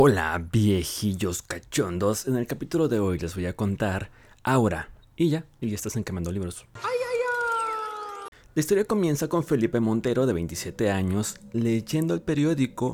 Hola viejillos cachondos, en el capítulo de hoy les voy a contar Aura. Y ya estás encamando libros. La historia comienza con Felipe Montero, de 27 años, leyendo el periódico.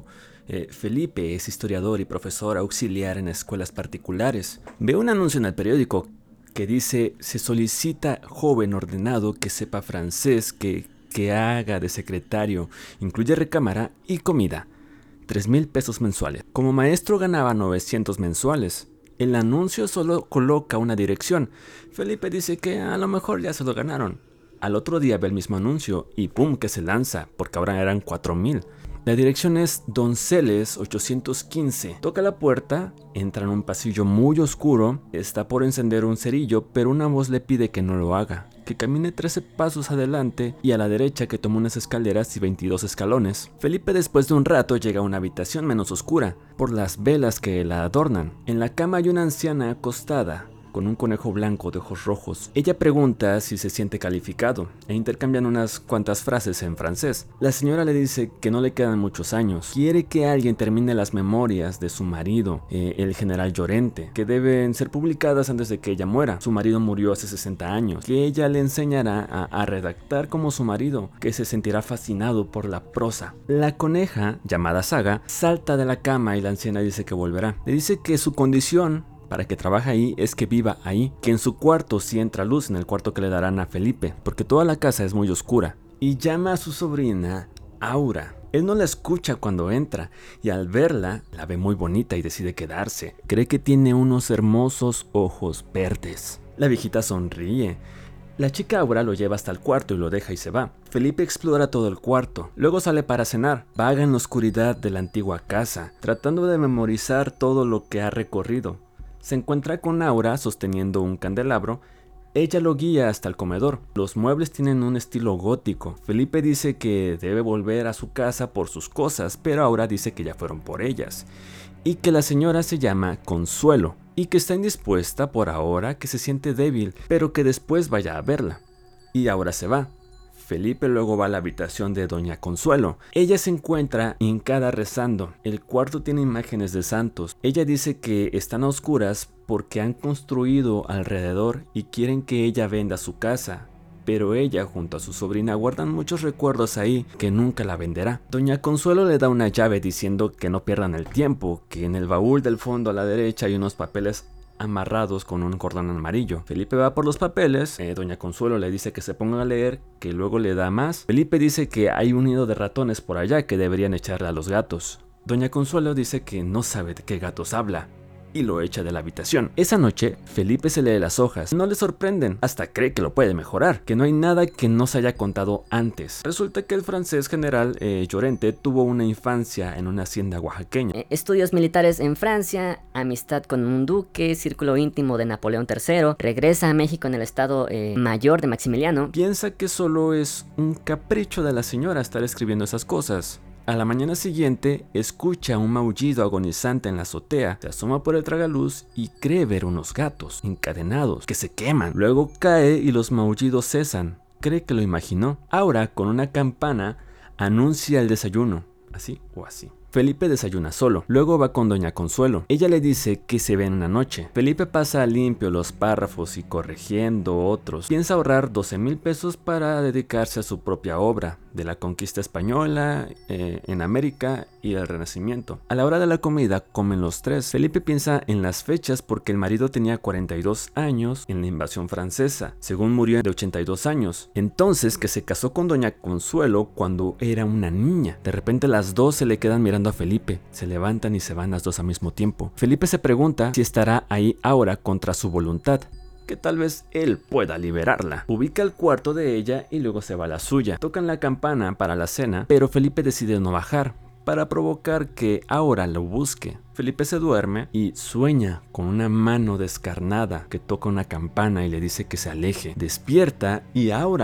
Felipe es historiador y profesor auxiliar en escuelas particulares. Ve un anuncio en el periódico que dice: se solicita joven ordenado que sepa francés, que haga de secretario, incluye recámara y comida. 3,000 pesos mensuales. Como maestro ganaba 900 mensuales. El anuncio solo coloca una dirección. Felipe dice que a lo mejor ya se lo ganaron. Al otro día ve el mismo anuncio y ¡pum! Que se lanza, porque ahora eran 4,000. La dirección es Donceles 815. Toca la puerta, entra en un pasillo muy oscuro, está por encender un cerillo, pero una voz le pide que no lo haga, que camine 13 pasos adelante y a la derecha, que tome unas escaleras y 22 escalones. Felipe, después de un rato, llega a una habitación menos oscura, por las velas que la adornan. En la cama hay una anciana acostada, con un conejo blanco de ojos rojos. Ella pregunta si se siente calificado, e intercambian unas cuantas frases en francés. La señora le dice que no le quedan muchos años. Quiere que alguien termine las memorias de su marido, el general Llorente, que deben ser publicadas antes de que ella muera. Su marido murió hace 60 años, que ella le enseñará a redactar como su marido, que se sentirá fascinado por la prosa. La coneja, llamada Saga, salta de la cama y la anciana dice que volverá. Le dice que su condición para que trabaje ahí es que viva ahí, que en su cuarto sí entra luz, en el cuarto que le darán a Felipe, porque toda la casa es muy oscura. Y llama a su sobrina Aura. Él no la escucha cuando entra, y al verla, la ve muy bonita y decide quedarse. Cree que tiene unos hermosos ojos verdes. La viejita sonríe. La chica Aura lo lleva hasta el cuarto y lo deja y se va. Felipe explora todo el cuarto, luego sale para cenar. Vaga en la oscuridad de la antigua casa, tratando de memorizar todo lo que ha recorrido. Se encuentra con Aura sosteniendo un candelabro. Ella lo guía hasta el comedor. Los muebles tienen un estilo gótico. Felipe dice que debe volver a su casa por sus cosas, pero Aura dice que ya fueron por ellas, y que la señora se llama Consuelo, y que está indispuesta por ahora, que se siente débil, pero que después vaya a verla. Y Aura se va. Felipe luego va a la habitación de Doña Consuelo. Ella se encuentra hincada rezando. El cuarto tiene imágenes de santos. Ella dice que están a oscuras porque han construido alrededor y quieren que ella venda su casa. Pero ella, junto a su sobrina, guardan muchos recuerdos ahí que nunca la venderá. Doña Consuelo le da una llave diciendo que no pierdan el tiempo, que en el baúl del fondo a la derecha hay unos papeles amarrados con un cordón amarillo. Felipe va por los papeles. Doña Consuelo le dice que se pongan a leer, que luego le da más. Felipe dice que hay un nido de ratones por allá que deberían echarle a los gatos. Doña Consuelo dice que no sabe de qué gatos habla y lo echa de la habitación. Esa noche, Felipe se lee las hojas. No le sorprenden, hasta cree que lo puede mejorar, que no hay nada que no se haya contado antes. Resulta que el francés general Llorente tuvo una infancia en una hacienda oaxaqueña. Estudios militares en Francia, amistad con un duque, círculo íntimo de Napoleón III, regresa a México en el estado mayor de Maximiliano. Piensa que solo es un capricho de la señora estar escribiendo esas cosas. A la mañana siguiente, escucha un maullido agonizante en la azotea, se asoma por el tragaluz y cree ver unos gatos encadenados que se queman. Luego cae y los maullidos cesan. Cree que lo imaginó. Ahora, con una campana, anuncia el desayuno, así o así. Felipe desayuna solo, luego va con Doña Consuelo. Ella le dice que se ven una noche. Felipe pasa limpio los párrafos y corrigiendo otros. Piensa ahorrar 12,000 pesos para dedicarse a su propia obra, de la conquista española en América y el Renacimiento. A la hora de la comida comen los tres. Felipe piensa en las fechas porque el marido tenía 42 años en la invasión francesa, según murió de 82 años. Entonces que se casó con Doña Consuelo cuando era una niña. De repente las dos se le quedan mirando a Felipe. Se levantan y se van las dos al mismo tiempo. Felipe se pregunta si estará ahí ahora contra su voluntad, que tal vez él pueda liberarla. Ubica el cuarto de ella y luego se va a la suya. Tocan la campana para la cena, pero Felipe decide no bajar, para provocar que Aura lo busque. Felipe se duerme y sueña con una mano descarnada que toca una campana y le dice que se aleje. Despierta y Aura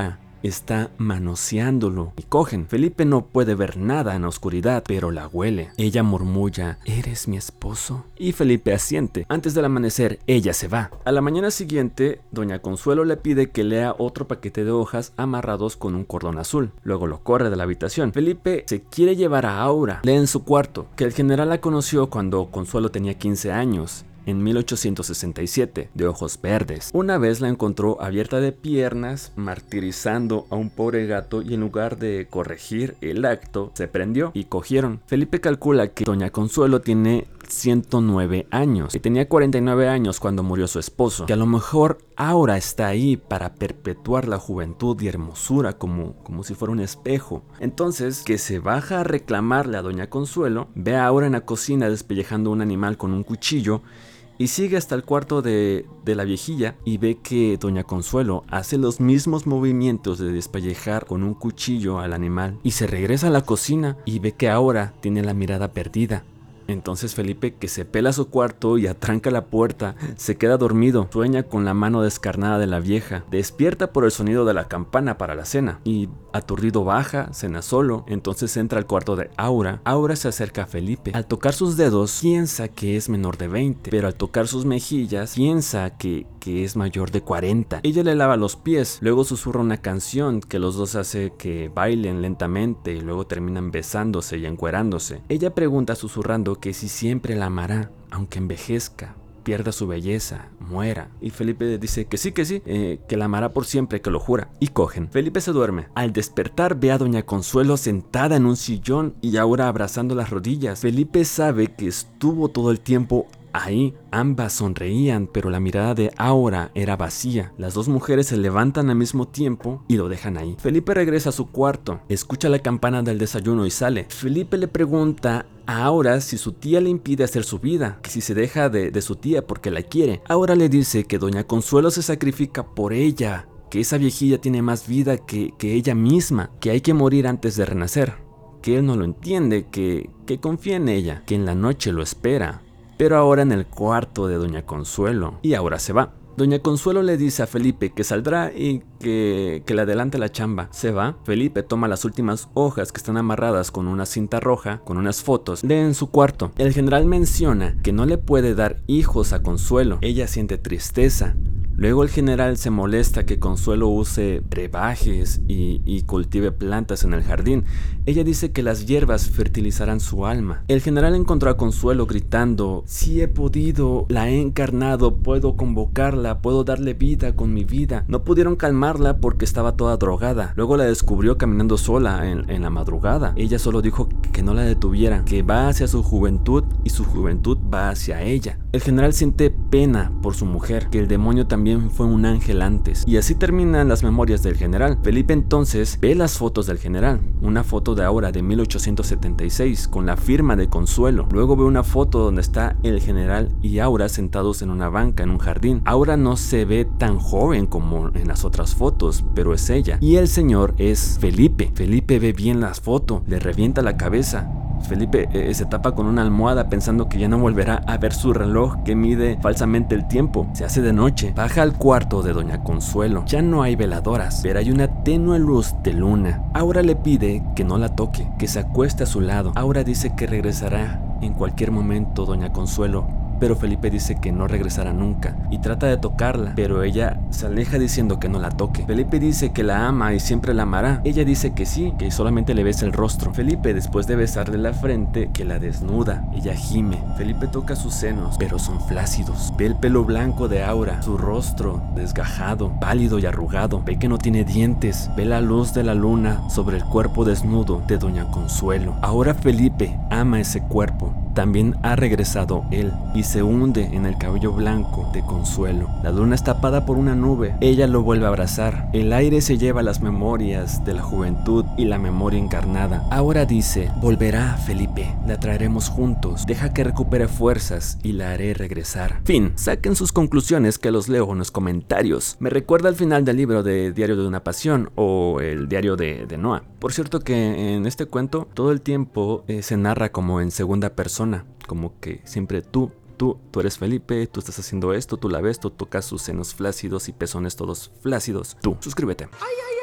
está manoseándolo y cogen. Felipe no puede ver nada en la oscuridad, pero la huele. Ella murmulla, ¿eres mi esposo? Y Felipe asiente. Antes del amanecer, ella se va. A la mañana siguiente, doña Consuelo le pide que lea otro paquete de hojas amarrados con un cordón azul. Luego lo corre de la habitación. Felipe se quiere llevar a Aura. Lee en su cuarto que el general la conoció cuando Consuelo tenía 15 años. En 1867, de ojos verdes. Una vez la encontró abierta de piernas, martirizando a un pobre gato, y en lugar de corregir el acto, se prendió y cogieron. Felipe calcula que doña Consuelo tiene 109 años y tenía 49 años cuando murió su esposo, que a lo mejor Aura está ahí para perpetuar la juventud y hermosura como si fuera un espejo. Entonces, que se baja a reclamarle a doña Consuelo, ve a Aura en la cocina despellejando un animal con un cuchillo y sigue hasta el cuarto de la viejilla y ve que doña Consuelo hace los mismos movimientos de despellejar con un cuchillo al animal, y se regresa a la cocina y ve que Aura tiene la mirada perdida. Entonces Felipe, que se pela a su cuarto y atranca la puerta, se queda dormido, sueña con la mano descarnada de la vieja, despierta por el sonido de la campana para la cena y aturdido baja, cena solo. Entonces entra al cuarto de Aura. Aura se acerca a Felipe. Al tocar sus dedos piensa que es menor de 20, pero al tocar sus mejillas piensa que es mayor de 40. Ella le lava los pies, luego susurra una canción que los dos hace que bailen lentamente y luego terminan besándose y encuerándose. Ella pregunta susurrando que si siempre la amará, aunque envejezca, pierda su belleza, muera. Y Felipe dice que sí, que la amará por siempre, que lo jura. Y cogen. Felipe se duerme. Al despertar ve a doña Consuelo sentada en un sillón y Aura abrazando las rodillas. Felipe sabe que estuvo todo el tiempo ahí. Ambas sonreían, pero la mirada de Aura era vacía. Las dos mujeres se levantan al mismo tiempo y lo dejan ahí. Felipe regresa a su cuarto, escucha la campana del desayuno y sale. Felipe le pregunta a Aura si su tía le impide hacer su vida, que si se deja de su tía porque la quiere. Aura le dice que doña Consuelo se sacrifica por ella, que esa viejilla tiene más vida que ella misma, que hay que morir antes de renacer, que él no lo entiende, que confía en ella, que en la noche lo espera. Pero ahora en el cuarto de doña Consuelo, y Aura se va. Doña Consuelo le dice a Felipe que saldrá y que le adelante la chamba. Se va. Felipe toma las últimas hojas que están amarradas con una cinta roja, con unas fotos, lee en su cuarto. El general menciona que no le puede dar hijos a Consuelo. Ella siente tristeza. Luego el general se molesta que Consuelo use brebajes y cultive plantas en el jardín. Ella dice que las hierbas fertilizarán su alma. El general encontró a Consuelo gritando: "Sí he podido, la he encarnado, puedo convocarla, puedo darle vida con mi vida". No pudieron calmarla porque estaba toda drogada. Luego la descubrió caminando sola en la madrugada. Ella solo dijo que no la detuviera, que va hacia su juventud y su juventud va hacia ella. El general siente pena por su mujer, que el demonio también fue un ángel antes. Y así terminan las memorias del general. Felipe entonces ve las fotos del general. Una foto de Aura de 1876 con la firma de Consuelo. Luego ve una foto donde está el general y Aura sentados en una banca en un jardín. Aura no se ve tan joven como en las otras fotos, pero es ella. Y el señor es Felipe. Felipe ve bien las fotos, le revienta la cabeza. Felipe se tapa con una almohada pensando que ya no volverá a ver su reloj que mide falsamente el tiempo. Se hace de noche. Baja al cuarto de doña Consuelo. Ya no hay veladoras, pero hay una tenue luz de luna. Aura le pide que no la toque, que se acueste a su lado. Aura dice que regresará en cualquier momento doña Consuelo, pero Felipe dice que no regresará nunca y trata de tocarla, pero ella se aleja diciendo que no la toque. Felipe dice que la ama y siempre la amará. Ella dice que sí, que solamente le besa el rostro. Felipe, después de besarle la frente, que la desnuda. Ella gime. Felipe toca sus senos, pero son flácidos. Ve el pelo blanco de Aura, su rostro desgajado, pálido y arrugado. Ve que no tiene dientes. Ve la luz de la luna sobre el cuerpo desnudo de doña Consuelo. Ahora Felipe ama ese cuerpo. También ha regresado él y se hunde en el cabello blanco de Consuelo. La luna es tapada por una nube. Ella lo vuelve a abrazar. El aire se lleva las memorias de la juventud y la memoria encarnada. Ahora dice: volverá Felipe, la traeremos juntos. Deja que recupere fuerzas y la haré regresar. Fin. Saquen sus conclusiones que los leo en los comentarios. Me recuerda al final del libro de Diario de una Pasión o el diario de Noah. Por cierto que en este cuento todo el tiempo se narra como en segunda persona. Como que siempre tú eres Felipe, tú estás haciendo esto, tú la ves, tú tocas sus senos flácidos y pezones todos flácidos. Tú, suscríbete. ¡Ay, ay, ay!